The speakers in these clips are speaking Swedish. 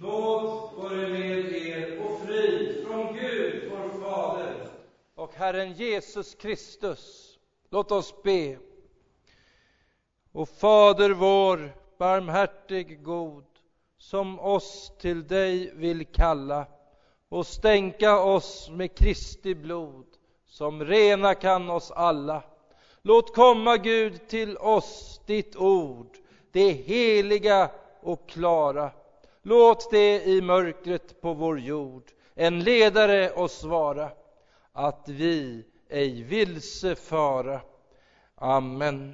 Nåd vare med er och frid från Gud, vår Fader, och Herren Jesus Kristus. Låt oss be. Och Fader vår, barmhärtig god, som oss till dig vill kalla och stänka oss med Kristi blod, som rena kan oss alla. Låt komma, Gud, till oss ditt ord, det heliga och klara. Låt det i mörkret på vår jord en ledare oss vara, att vi ej vilse fara. Amen.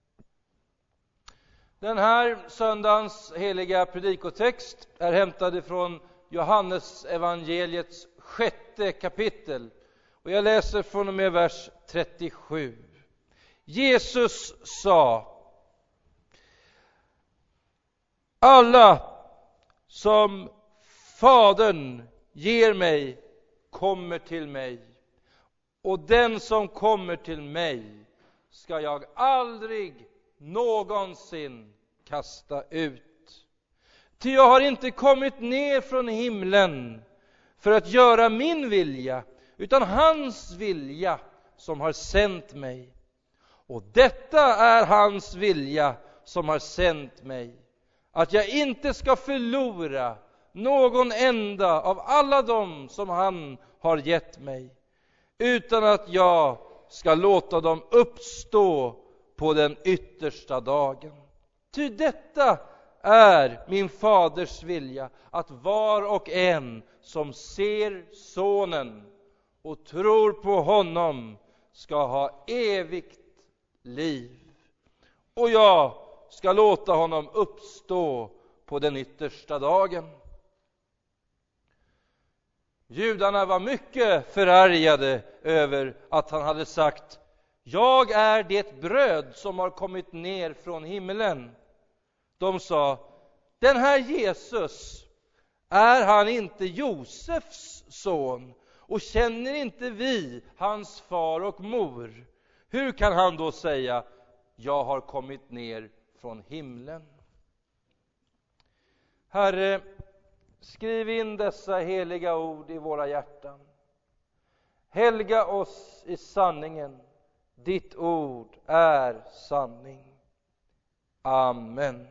Den här söndagens heliga predikotext är hämtad från Johannes evangeliets 6:e kapitel. Och jag läser från och med vers 37. Jesus sa: alla som Fadern ger mig kommer till mig, och den som kommer till mig ska jag aldrig någonsin kasta ut. Ty jag har inte kommit ner från himlen för att göra min vilja, utan hans vilja som har sänt mig. Och detta är hans vilja som har sänt mig, att jag inte ska förlora någon enda av alla dem som han har gett mig, utan att jag ska låta dem uppstå på den yttersta dagen. Ty detta är min faders vilja, att var och en som ser sonen och tror på honom ska ha evigt liv. Och jag ska låta honom uppstå på den yttersta dagen. Judarna var mycket förargade över att han hade sagt: jag är det bröd som har kommit ner från himlen. De sa: den här Jesus, är han inte Josefs son? Och känner inte vi hans far och mor? Hur kan han då säga: jag har kommit ner från himlen? Herre, skriv in dessa heliga ord i våra hjärtan. Helga oss i sanningen. Ditt ord är sanning. Amen.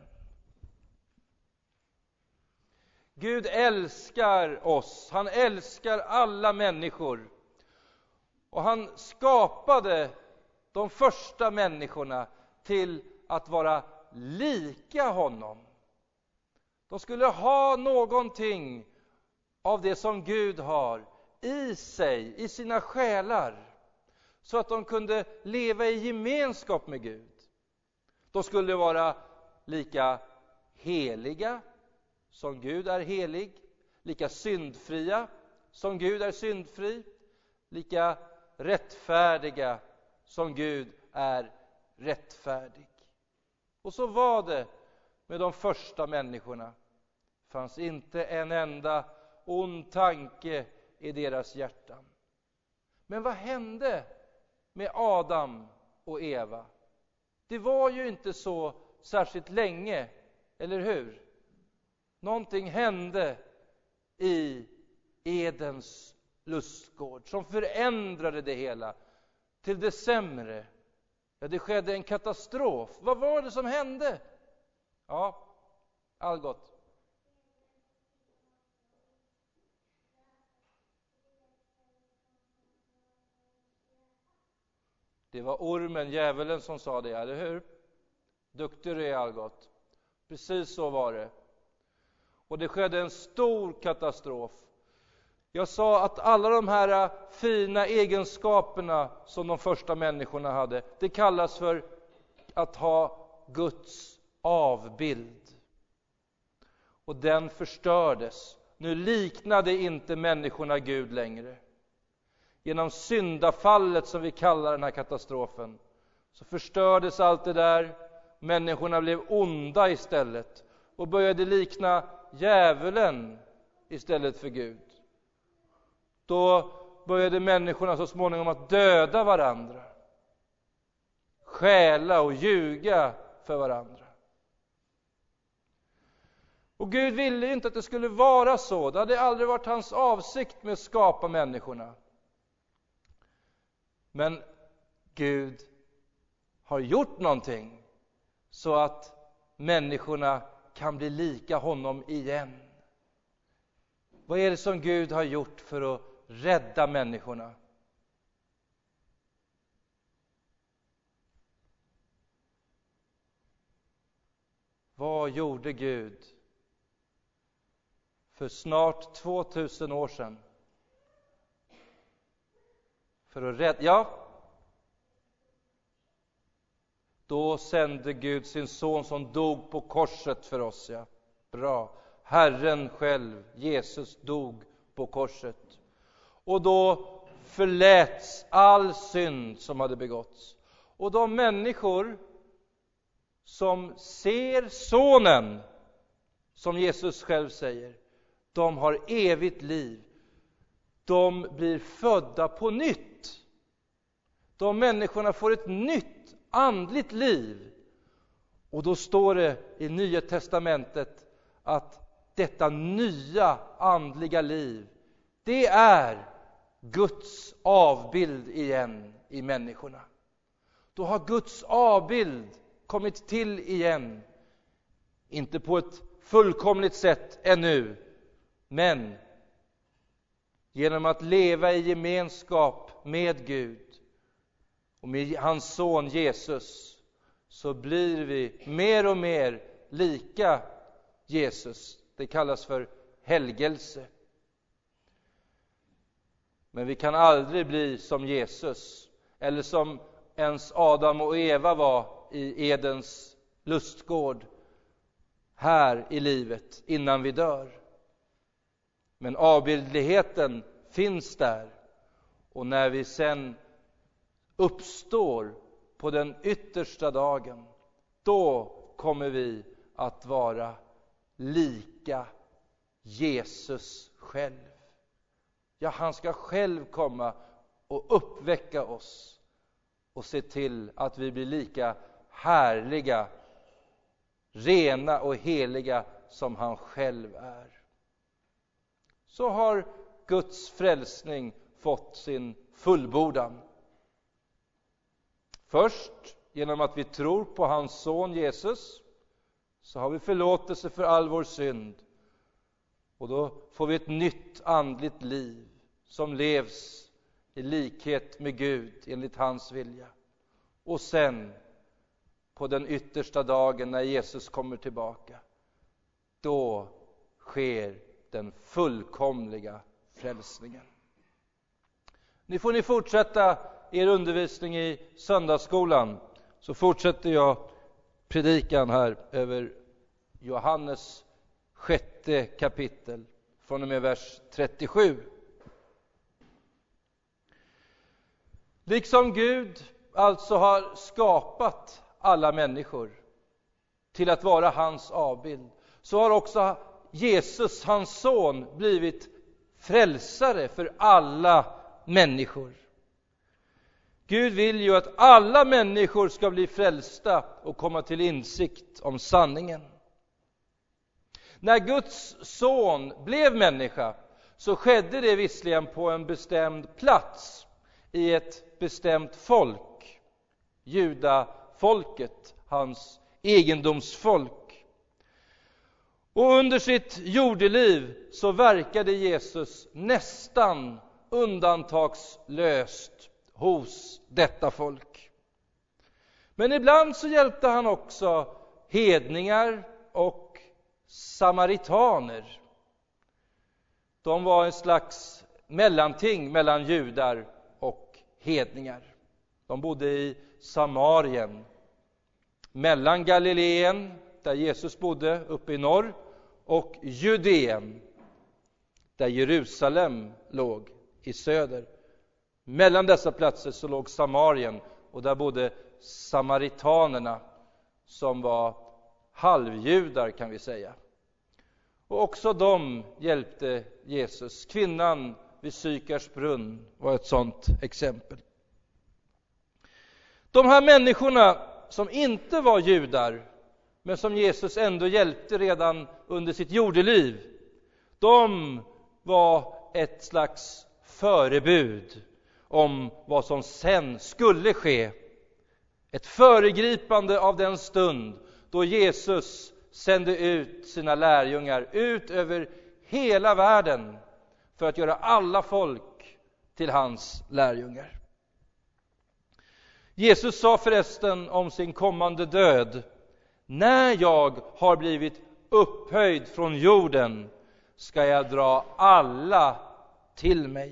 Gud älskar oss. Han älskar alla människor. Och han skapade de första människorna till att vara lika honom. De skulle ha någonting av det som Gud har i sig, i sina själar, så att de kunde leva i gemenskap med Gud. De skulle vara lika heliga som Gud är helig, lika syndfria som Gud är syndfri, lika rättfärdiga som Gud är rättfärdig. Och så var det med de första människorna. Det fanns inte en enda ond tanke i deras hjärtan. Men vad hände med Adam och Eva? Det var ju inte så särskilt länge, eller hur? Någonting hände i Edens lustgård som förändrade det hela till det sämre. Ja, det skedde en katastrof. Vad var det som hände? Ja, Algot. Det var ormen, djävulen, som sa det, eller hur? Duktig du är, Algot. Precis så var det. Och det skedde en stor katastrof. Jag sa att alla de här fina egenskaperna som de första människorna hade, det kallas för att ha Guds avbild. Och den förstördes. Nu liknade inte människorna Gud längre. Genom syndafallet, som vi kallar den här katastrofen, så förstördes allt det där. Människorna blev onda istället och började likna djävulen istället för Gud. Då började människorna så småningom att döda varandra, stjäla och ljuga för varandra. Och Gud ville ju inte att det skulle vara så. Det hade aldrig varit hans avsikt med att skapa människorna. Men Gud har gjort någonting så att människorna kan bli lika honom igen. Vad är det som Gud har gjort för att rädda människorna? Vad gjorde Gud för snart 2000 år sedan? För att rädda... Ja. Då sände Gud sin son som dog på korset för oss. Ja. Bra. Herren själv, Jesus, dog på korset. Och då förläts all synd som hade begåtts. Och de människor som ser sonen, som Jesus själv säger, de har evigt liv. De blir födda på nytt. De människorna får ett nytt andligt liv. Och då står det i Nya testamentet att detta nya andliga liv, det är Guds avbild igen i människorna. Då har Guds avbild kommit till igen. Inte på ett fullkomligt sätt ännu, men genom att leva i gemenskap med Gud och med hans son Jesus, så blir vi mer och mer lika Jesus. Det kallas för helgelse. Men vi kan aldrig bli som Jesus, eller som ens Adam och Eva var i Edens lustgård här i livet innan vi dör. Men avbildligheten finns där, och när vi sen uppstår på den yttersta dagen, då kommer vi att vara lika Jesus själv. Ja, han ska själv komma och uppväcka oss och se till att vi blir lika härliga, rena och heliga som han själv är. Så har Guds frälsning fått sin fullbordan. Först genom att vi tror på hans son Jesus, så har vi förlåtelse för all vår synd. Och då får vi ett nytt andligt liv som levs i likhet med Gud enligt hans vilja. Och sen på den yttersta dagen när Jesus kommer tillbaka, då sker den fullkomliga frälsningen. Nu får ni fortsätta er undervisning i söndagsskolan, så fortsätter jag predikan här över Johannes 6:e kapitel från och med vers 37. Liksom Gud alltså har skapat alla människor till att vara hans avbild, så har också Jesus, hans son, blivit frälsare för alla människor. Gud vill ju att alla människor ska bli frälsta och komma till insikt om sanningen. När Guds son blev människa, så skedde det visserligen på en bestämd plats i ett bestämt folk, judafolket, hans egendomsfolk. Och under sitt jordeliv så verkade Jesus nästan undantagslöst hos detta folk. Men ibland så hjälpte han också hedningar och samaritaner. De var en slags mellanting mellan judar och hedningar. De bodde i Samarien, mellan Galileen, där Jesus bodde uppe i norr, och Judeen, där Jerusalem låg i söder. Mellan dessa platser så låg Samarien, och där bodde samaritanerna, som var halvjudar kan vi säga. Och också de hjälpte Jesus. Kvinnan vid Sykars brunn var ett sådant exempel. De här människorna som inte var judar, men som Jesus ändå hjälpte redan under sitt jordeliv, de var ett slags förebud om vad som sen skulle ske. Ett föregripande av den stund då Jesus sände ut sina lärjungar ut över hela världen för att göra alla folk till hans lärjungar. Jesus sa förresten om sin kommande död: när jag har blivit upphöjd från jorden ska jag dra alla till mig.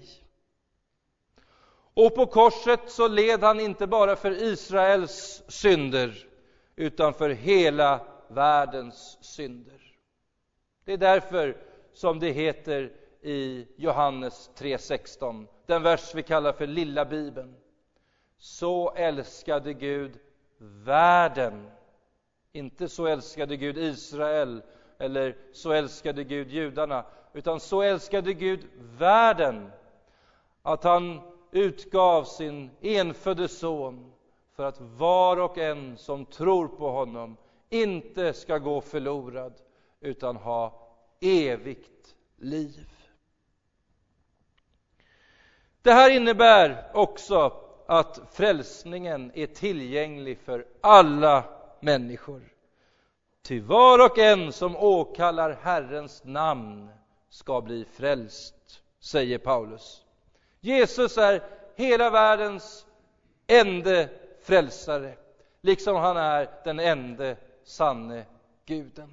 Och på korset så led han inte bara för Israels synder utan för hela världens synder. Det är därför som det heter i Johannes 3:16, den vers vi kallar för lilla Bibeln: så älskade Gud världen. Inte så älskade Gud Israel eller så älskade Gud judarna, utan så älskade Gud världen att han utgav sin enfödde son för att var och en som tror på honom inte ska gå förlorad utan ha evigt liv. Det här innebär också att frälsningen är tillgänglig för alla människor. Ty var och en som åkallar Herrens namn ska bli frälst, säger Paulus. Jesus är hela världens ende frälsare, liksom han är den ende sanne Guden.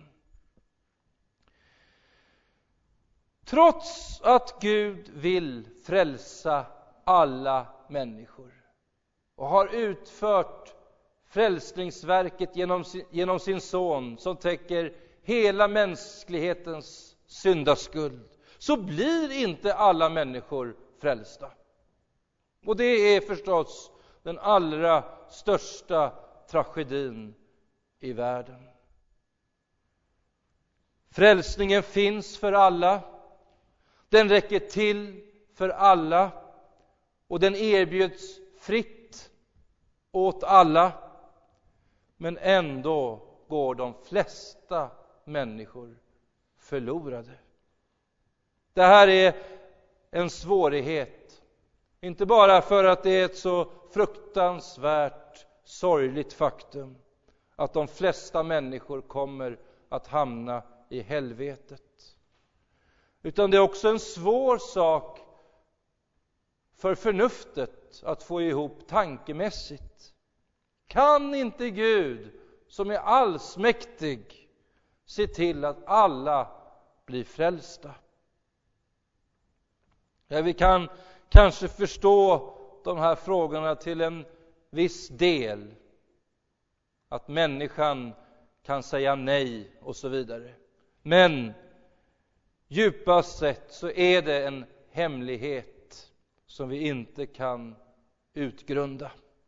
Trots att Gud vill frälsa alla människor och har utfört frälsningsverket genom sin son som täcker hela mänsklighetens syndaskuld, så blir inte alla människor frälsta. Och det är förstås den allra största tragedin i världen. Frälsningen finns för alla. Den räcker till för alla. Och den erbjuds fritt åt alla. Men ändå går de flesta människor förlorade. Det här är en svårighet. Inte bara för att det är ett så fruktansvärt sorgligt faktum att de flesta människor kommer att hamna i helvetet. Utan det är också en svår sak för förnuftet att få ihop tankemässigt. Kan inte Gud, som är allsmäktig, se till att alla blir frälsta? Ja, vi kan kanske förstå de här frågorna till en viss del. Att människan kan säga nej och så vidare. Men djupast sett så är det en hemlighet som vi inte kan utgrunda.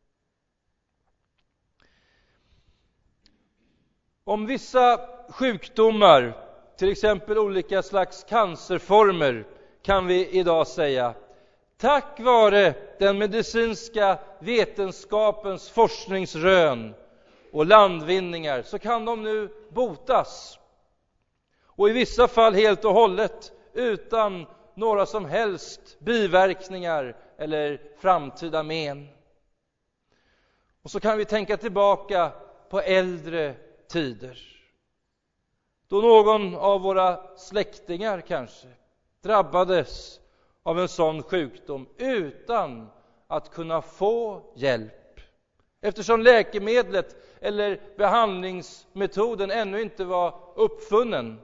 Om vissa sjukdomar, till exempel olika slags cancerformer, kan vi idag säga: tack vare den medicinska vetenskapens forskningsrön och landvinningar så kan de nu botas. Och i vissa fall helt och hållet utan några som helst biverkningar eller framtida men. Och så kan vi tänka tillbaka på äldre tider, då någon av våra släktingar kanske drabbades av en sån sjukdom utan att kunna få hjälp, eftersom läkemedlet eller behandlingsmetoden ännu inte var uppfunnen.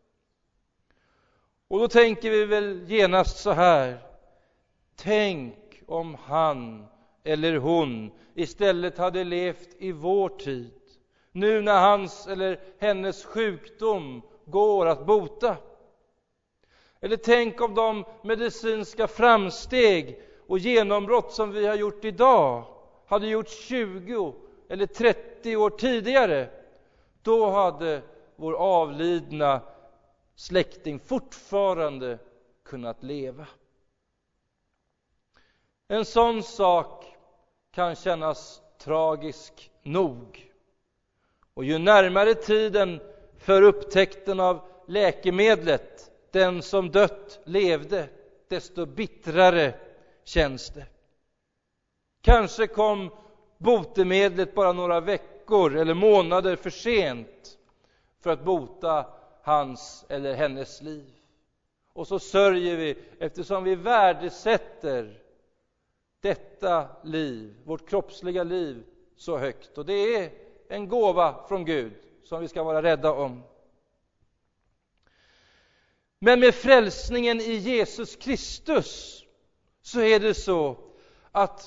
Och då tänker vi väl genast så här: tänk om han eller hon istället hade levt i vår tid, nu när hans eller hennes sjukdom går att bota. Eller tänk om de medicinska framsteg och genombrott som vi har gjort idag hade gjorts 20 eller 30 år tidigare. Då hade vår avlidna släkting fortfarande kunnat leva. En sån sak kan kännas tragisk nog. Och ju närmare tiden för upptäckten av läkemedlet, den som dött levde, desto bittrare känns det. Kanske kom botemedlet bara några veckor eller månader för sent för att bota hans eller hennes liv. Och så sörjer vi eftersom vi värdesätter detta liv, vårt kroppsliga liv, så högt. Och det är en gåva från Gud som vi ska vara rädda om. Men med frälsningen i Jesus Kristus så är det så att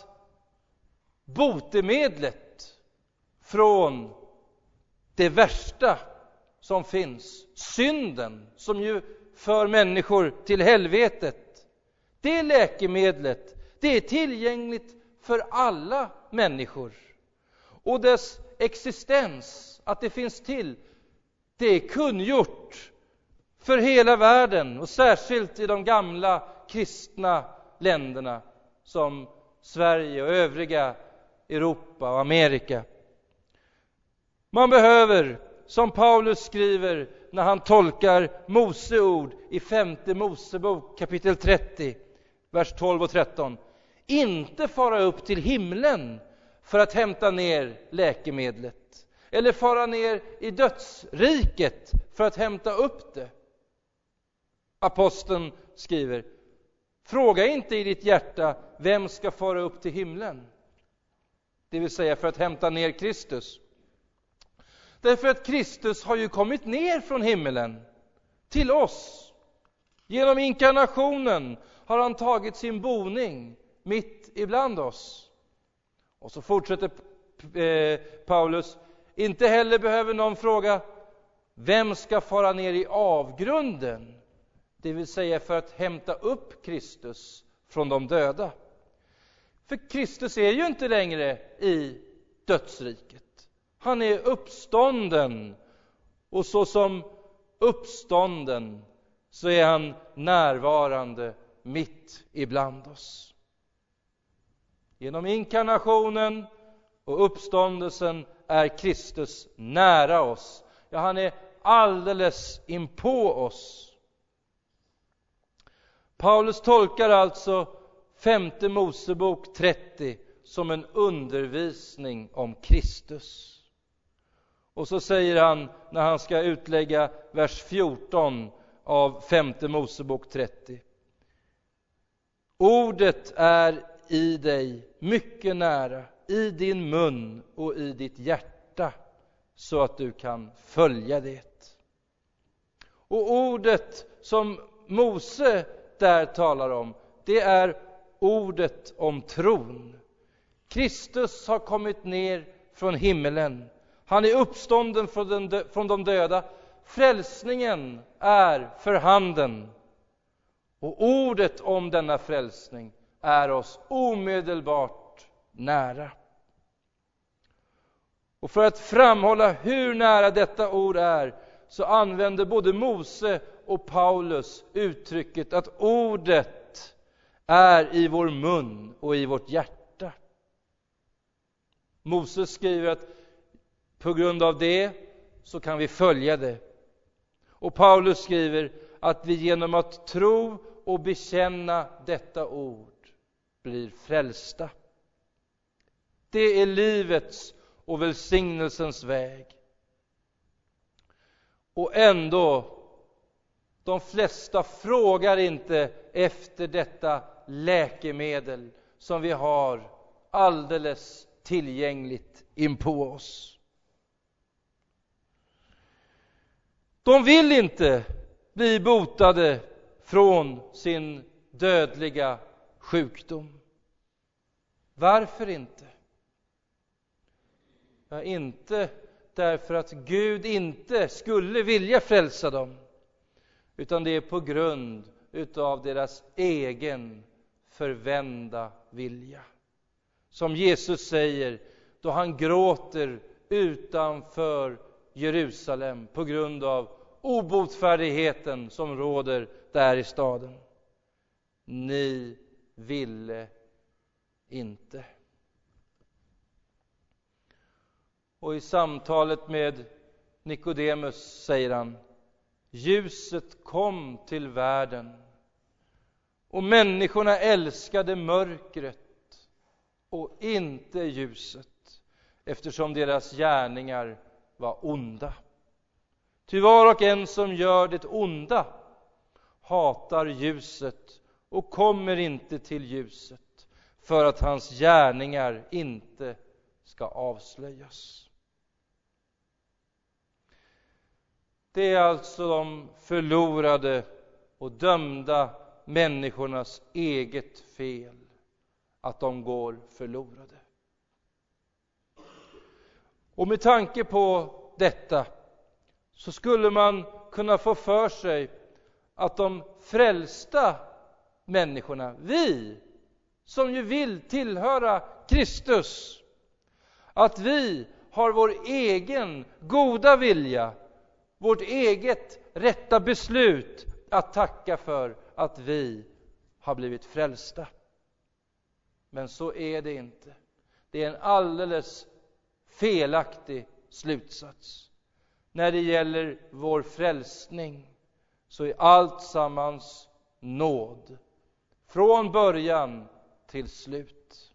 botemedlet från det värsta som finns, synden som ju för människor till helvetet, det läkemedlet, det är tillgängligt för alla människor. Och dess existens, att det finns till, det är kungjort för hela världen och särskilt i de gamla kristna länderna som Sverige och övriga Europa och Amerika. Man behöver, som Paulus skriver när han tolkar Moseord i 5:e Mosebok kapitel 30, vers 12 och 13, inte fara upp till himlen för att hämta ner läkemedlet eller fara ner i dödsriket för att hämta upp det. Aposteln skriver: fråga inte i ditt hjärta vem ska fara upp till himlen, det vill säga för att hämta ner Kristus. Därför att Kristus har ju kommit ner från himlen till oss. Genom inkarnationen har han tagit sin boning mitt ibland oss. Och så fortsätter Paulus: inte heller behöver någon fråga vem ska fara ner i avgrunden, det vill säga för att hämta upp Kristus från de döda. För Kristus är ju inte längre i dödsriket. Han är uppstånden, och så som uppstånden så är han närvarande mitt ibland oss. Genom inkarnationen och uppståndelsen är Kristus nära oss. Ja, han är alldeles inpå oss. Paulus tolkar alltså 5:e Mosebok 30 som en undervisning om Kristus. Och så säger han, när han ska utlägga vers 14 av 5:e Mosebok 30: ordet är i dig mycket nära, i din mun och i ditt hjärta, så att du kan följa det. Och ordet som Mose där talar om, det är ordet om tron. Kristus har kommit ner från himmelen. Han är uppstånden från de döda. Frälsningen är för handen. Och ordet om denna frälsning är oss omedelbart nära. Och för att framhålla hur nära detta ord är, så använder både Mose och Paulus uttrycket att ordet är i vår mun och i vårt hjärta. Mose skriver att på grund av det så kan vi följa det. Och Paulus skriver att vi genom att tro och bekänna detta ord blir frälsta. Det är livets och välsignelsens väg. Och ändå, de flesta frågar inte efter detta läkemedel som vi har alldeles tillgängligt inpå oss. De vill inte bli botade från sin dödliga sjukdom. Varför inte? Ja, inte därför att Gud inte skulle vilja frälsa dem, utan det är på grund utav deras egen förvända vilja. Som Jesus säger då han gråter utanför Jerusalem på grund av obotfärdigheten som råder där i staden: ni ville inte. Och i samtalet med Nikodemus säger han: ljuset kom till världen, och människorna älskade mörkret och inte ljuset, eftersom deras gärningar var onda. Ty var och en som gör det onda hatar ljuset och kommer inte till ljuset, för att hans gärningar inte ska avslöjas. Det är alltså de förlorade och dömda människornas eget fel att de går förlorade. Och med tanke på detta så skulle man kunna få för sig att de frälsta människorna, vi som ju vill tillhöra Kristus, att vi har vår egen goda vilja, vårt eget rätta beslut att tacka för att vi har blivit frälsta. Men så är det inte. Det är en alldeles felaktig slutsats. När det gäller vår frälsning så är allt sammans nåd, från början till slut.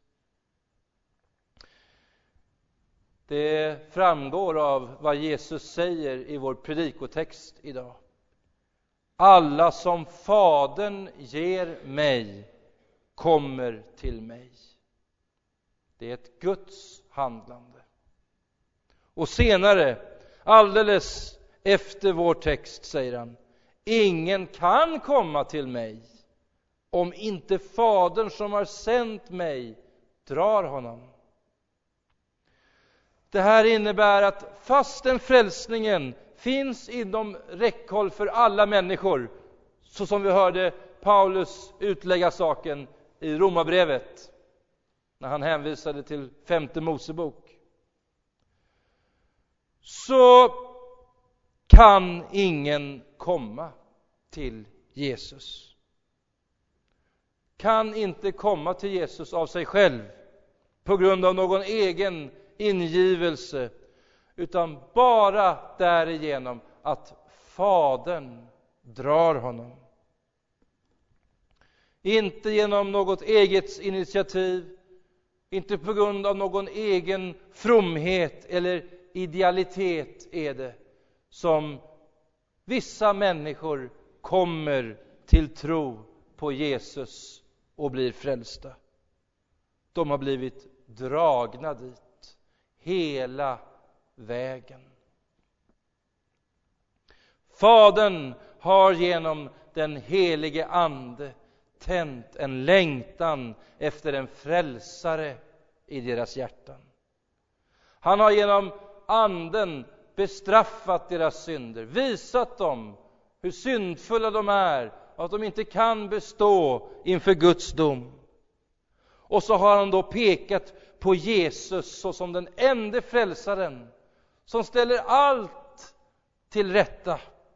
Det framgår av vad Jesus säger i vår predikotext idag. Alla som Fadern ger mig kommer till mig. Det är ett Guds handlande. Och senare, alldeles efter vår text, säger han: ingen kan komma till mig om inte Fadern som har sänt mig drar honom. Det här innebär att fastän frälsningen finns inom räckhåll för alla människor, så som vi hörde Paulus utlägga saken i Romarbrevet när han hänvisade till 5:e Mosebok, så kan ingen komma till Jesus. Kan inte komma till Jesus av sig själv på grund av någon egen ingivelse, utan bara därigenom att Fadern drar honom. Inte genom något eget initiativ, inte på grund av någon egen fromhet eller idealitet är det som vissa människor kommer till tro på Jesus och blir frälsta. De har blivit dragna dit hela vägen. Fadern har genom den helige Ande tänt en längtan efter en frälsare i deras hjärtan. Han har genom Anden bestraffat deras synder, visat dem hur syndfulla de är och att de inte kan bestå inför Guds dom. Och så har han då pekat på Jesus såsom den enda frälsaren som ställer allt till rätta.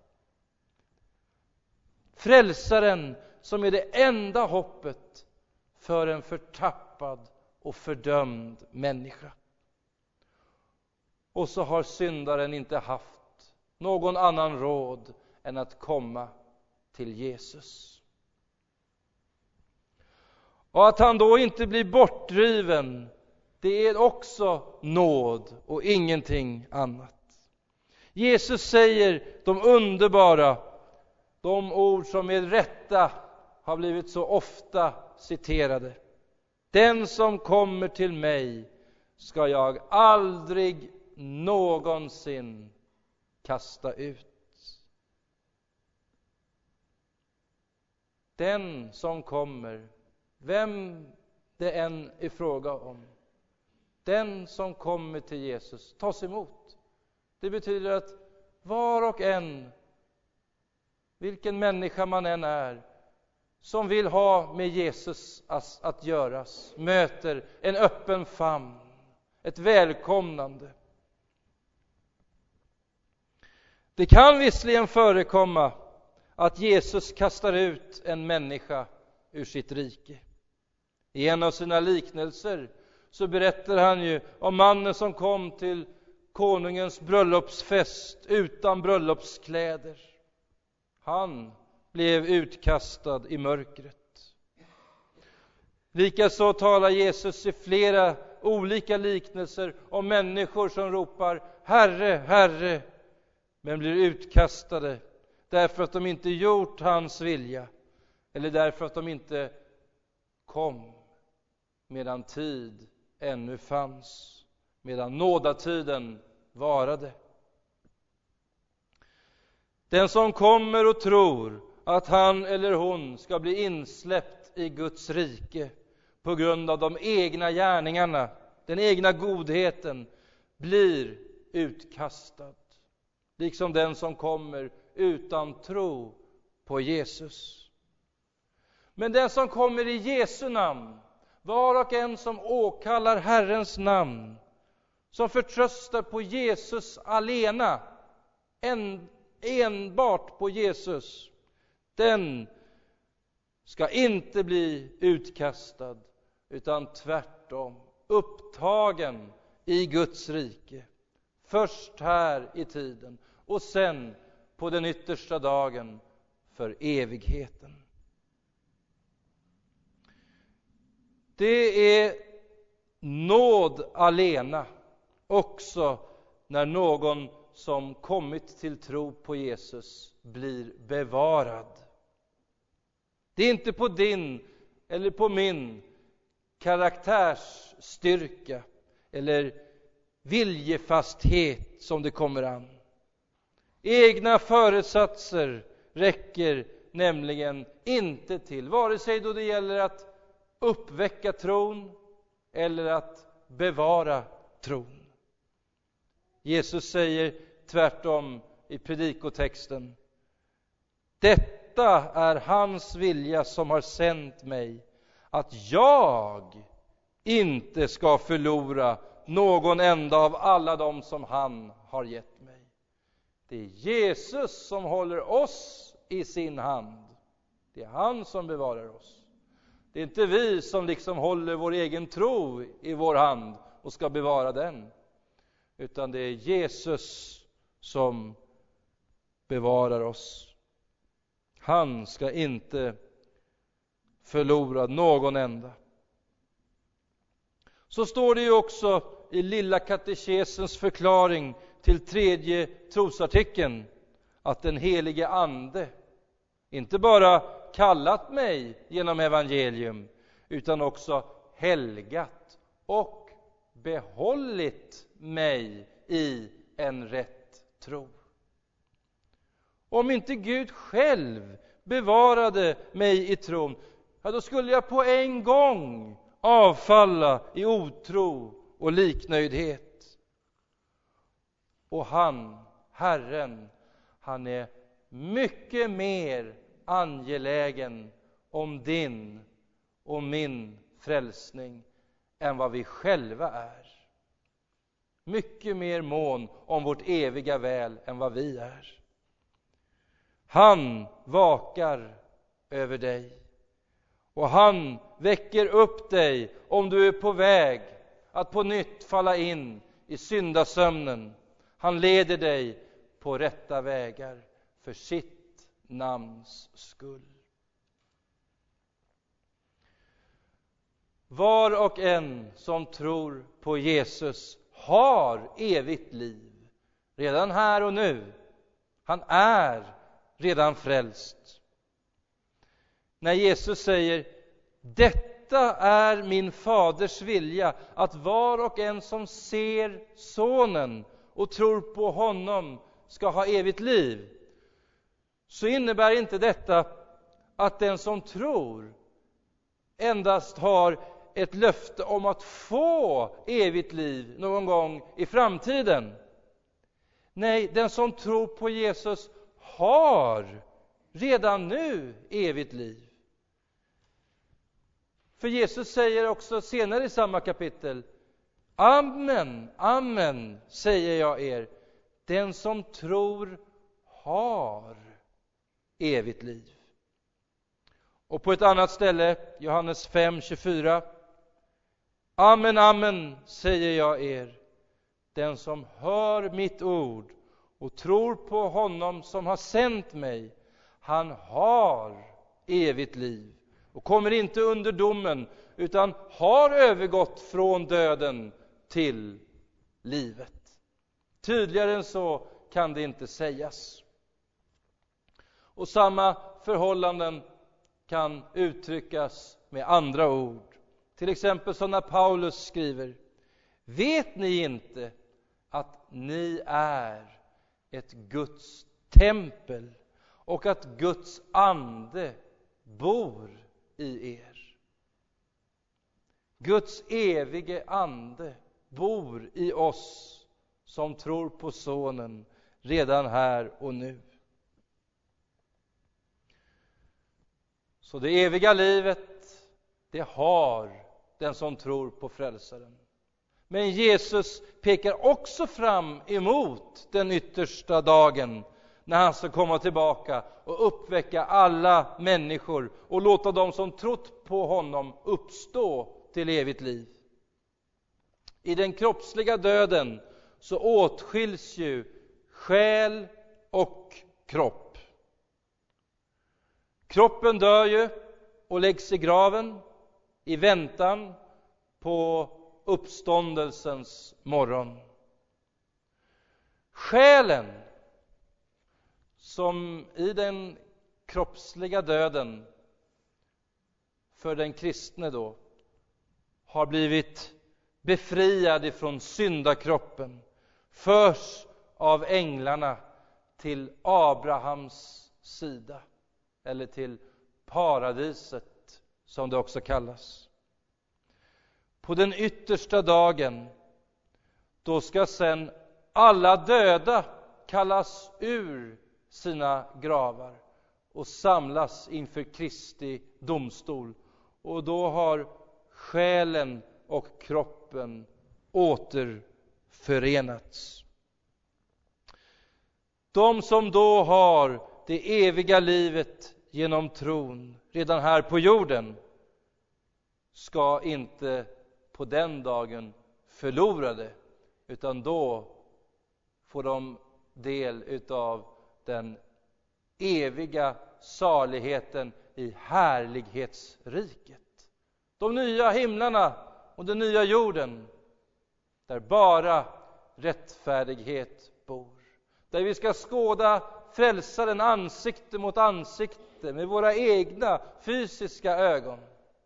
Frälsaren som är det enda hoppet för en förtappad och fördömd människa. Och så har syndaren inte haft någon annan råd än att komma till Jesus. Och att han då inte blir bortdriven, det är också nåd och ingenting annat. Jesus säger de underbara, de ord som med rätta har blivit så ofta citerade: den som kommer till mig ska jag aldrig någonsin kasta ut. Den som kommer, vem det än är fråga om, den som kommer till Jesus tas emot. Det betyder att var och en, vilken människa man än är, som vill ha med Jesus att göras, möter en öppen famn, ett välkomnande. Det kan visserligen förekomma att Jesus kastar ut en människa ur sitt rike. I en av sina liknelser så berättar han ju om mannen som kom till konungens bröllopsfest utan bröllopskläder. Han blev utkastad i mörkret. Likaså talar Jesus i flera olika liknelser om människor som ropar Herre, Herre, men blir utkastade därför att de inte gjort hans vilja, eller därför att de inte kom medan tid ännu fanns, medan nådatiden varade. Den som kommer och tror att han eller hon ska bli insläppt i Guds rike på grund av de egna gärningarna, den egna godheten, blir utkastad. Liksom den som kommer utan tro på Jesus. Men den som kommer i Jesu namn, var och en som åkallar Herrens namn, som förtröstar på Jesus alena, enbart på Jesus, den ska inte bli utkastad, utan tvärtom upptagen i Guds rike. Först här i tiden och sen på den yttersta dagen för evigheten. Det är nåd alena också när någon som kommit till tro på Jesus blir bevarad. Det är inte på din eller på min karaktärsstyrka eller viljefasthet som det kommer an. Egna föresatser räcker nämligen inte till, vare sig då det gäller att uppväcka tron eller att bevara tron. Jesus säger tvärtom i predikotexten: detta är hans vilja som har sänt mig, att jag inte ska förlora någon enda av alla dem som han har gett mig. Det är Jesus som håller oss i sin hand. Det är han som bevarar oss. Det är inte vi som liksom håller vår egen tro i vår hand och ska bevara den. Utan det är Jesus som bevarar oss. Han ska inte förlora någon enda. Så står det ju också i lilla katekesens förklaring till 3:e trosartikeln att den helige ande inte bara kallat mig genom evangelium utan också helgat och behållit mig i en rätt tro. Om inte Gud själv bevarade mig i tron, ja, då skulle jag på en gång avfalla i otro och liknöjdhet. Och han, Herren, han är mycket mer angelägen om din och min frälsning än vad vi själva är. Mycket mer mån om vårt eviga väl än vad vi är. Han vakar över dig. Och han väcker upp dig om du är på väg att på nytt falla in i syndasömnen. Han leder dig på rätta vägar för sitt namns skull. Var och en som tror på Jesus har evigt liv. Redan här och nu. Han är redan frälst. När Jesus säger: detta är min faders vilja, att var och en som ser sonen och tror på honom ska ha evigt liv, så innebär inte detta att den som tror endast har ett löfte om att få evigt liv någon gång i framtiden. Nej, den som tror på Jesus har redan nu evigt liv. För Jesus säger också senare i samma kapitel: amen, amen säger jag er, den som tror har evigt liv. Och på ett annat ställe, Johannes 5:24: amen, amen säger jag er, den som hör mitt ord och tror på honom som har sänt mig, han har evigt liv och kommer inte under domen, utan har övergått från döden till livet. Tydligare än så kan det inte sägas. Och samma förhållanden kan uttryckas med andra ord. Till exempel som när Paulus skriver: vet ni inte att ni är ett Guds tempel och att Guds ande bor i er? Guds evige ande bor i oss som tror på Sonen redan här och nu. Så det eviga livet, det har den som tror på Frälsaren. Men Jesus pekar också fram emot den yttersta dagen, när han ska komma tillbaka och uppväcka alla människor och låta dem som trott på honom uppstå till evigt liv. I den kroppsliga döden så åtskiljs ju själ och kropp. Kroppen dör ju och läggs i graven i väntan på uppståndelsens morgon. Själen, som i den kroppsliga döden för den kristne då har blivit befriad ifrån syndakroppen, förs av änglarna till Abrahams sida, eller till paradiset som det också kallas. På den yttersta dagen, då ska sen alla döda kallas ur sina gravar och samlas inför Kristi domstol. Och då har själen och kroppen återförenats. De som då har det eviga livet genom tron redan här på jorden ska inte på den dagen förlora det, utan då får de del utav den eviga saligheten i härlighetsriket. De nya himlarna och den nya jorden, där bara rättfärdighet bor. Där vi ska skåda Frälsaren ansikte mot ansikte med våra egna fysiska ögon.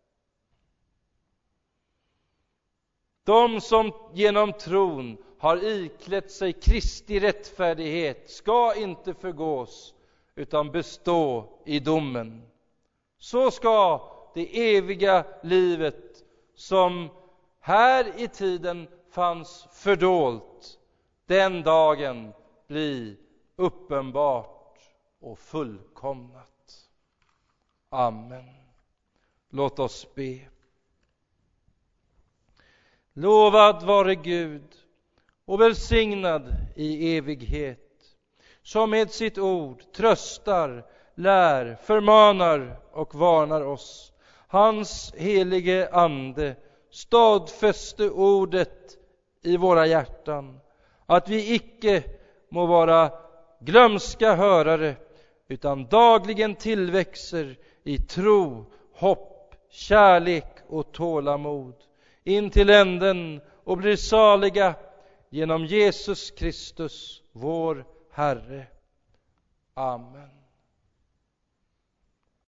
De som genom tron har iklätt sig Kristi rättfärdighet ska inte förgås, utan bestå i domen. Så ska det eviga livet, som här i tiden fanns fördolt, den dagen bli uppenbart och fullkomnat. Amen. Låt oss be. Lovad vare Gud och välsignad i evighet, som med sitt ord tröstar, lär, förmanar och varnar oss. Hans helige ande stadfäste ordet i våra hjärtan, att vi icke må vara glömska hörare, utan dagligen tillväxer i tro, hopp, kärlek och tålamod, in till änden, och blir saliga genom Jesus Kristus, vår Herre. Amen.